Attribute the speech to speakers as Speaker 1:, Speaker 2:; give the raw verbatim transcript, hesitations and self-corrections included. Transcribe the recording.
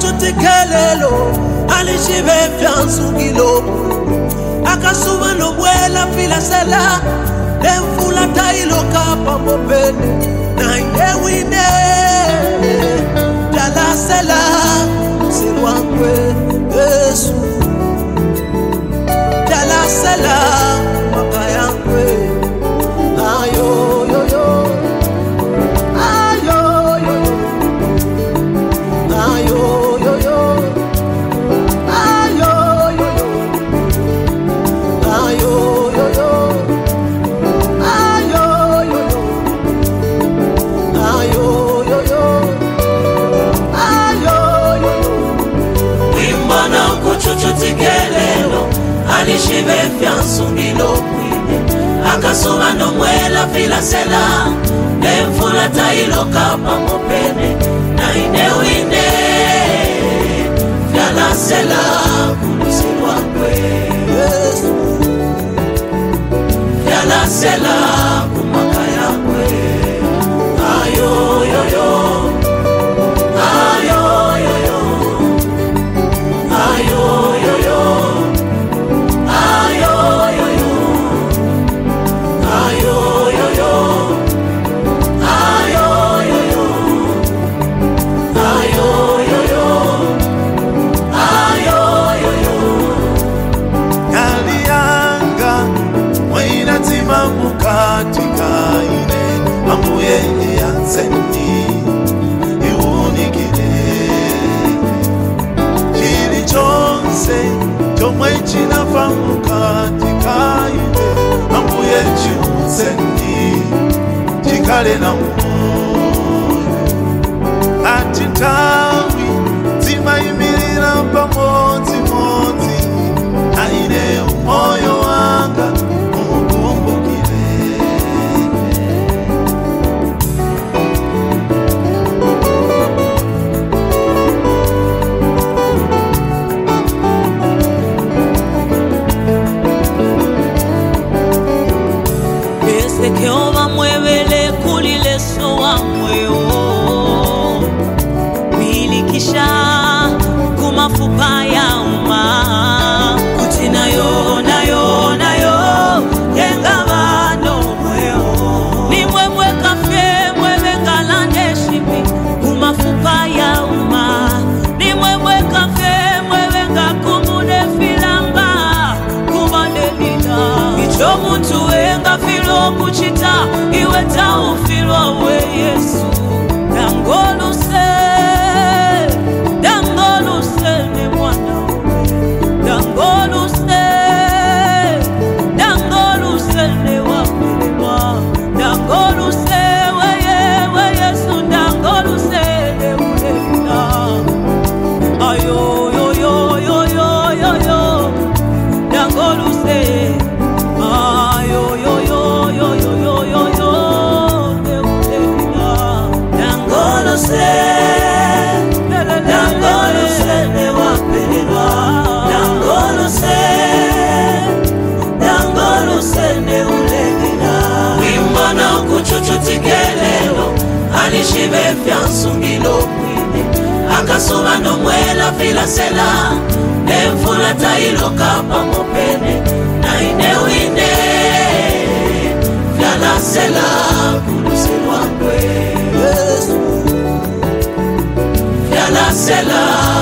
Speaker 1: kuchutekelelo alishive vyansungilo akasuba nomwela filasela nemfula tailo kapa mopene na inewine dalasela sirwangwe Yesu dalasela makayangwe ayo yo yo ayo yo ayo yo yo ayo yo yo ayo yo yo ayo yo yo ayo yo yo ayo yo wimbana kuchuchutekelelo alishive vyansungilo kwine akasuba nomwela filasela nemfula tailo kapa mopene na inewine vyalasela kulusilwakwe Yesu vyalasela kumakayakwe ayo yo yo ayo yo yo ayo yo yo ayo yo yo ayo yo yo ayo yo yo ayo yo yo ayo yo yo
Speaker 2: Yalianga waina timamu katika ine ambuye yanseni iunikile chili chonse chomwe chinafamu katika ine ambuye chiunseni chikale na umoyo atitawi zimayimirira pamodzi modzi aine umoyo wanga umukumbukire
Speaker 3: Ese que oba muevele kulile soa mweo milikisha kumafupa ya uma kutina yo na yo na yo yengabano mweo ni mwemwe kafe mwewe ngalande shibi kumafupa ya uma ni mwemwe kafe mwewe ngakumune filamba kumandelina icho muntu wenga filo kuchita iwe taufilo we Yesu dangoluse dangoluse ni mwana dangoluse dangoluse ni wapilwa dangoluse weye we Yesu dangoluse ni ulefina ayo yo yo yo yo yo yo dangoluse ayo yo yo yo yo yo yo yo de ulefina dangoluse dangoluse ni wapilwa dangoluse dangoluse ni ulefina wimbana kuchuchutekelelo alishive vyansungilo kwine akasuba nomwela filasela nemfula tailo kapa mopene na inewine vyalasela kulusilwakwe Yesu vyalasela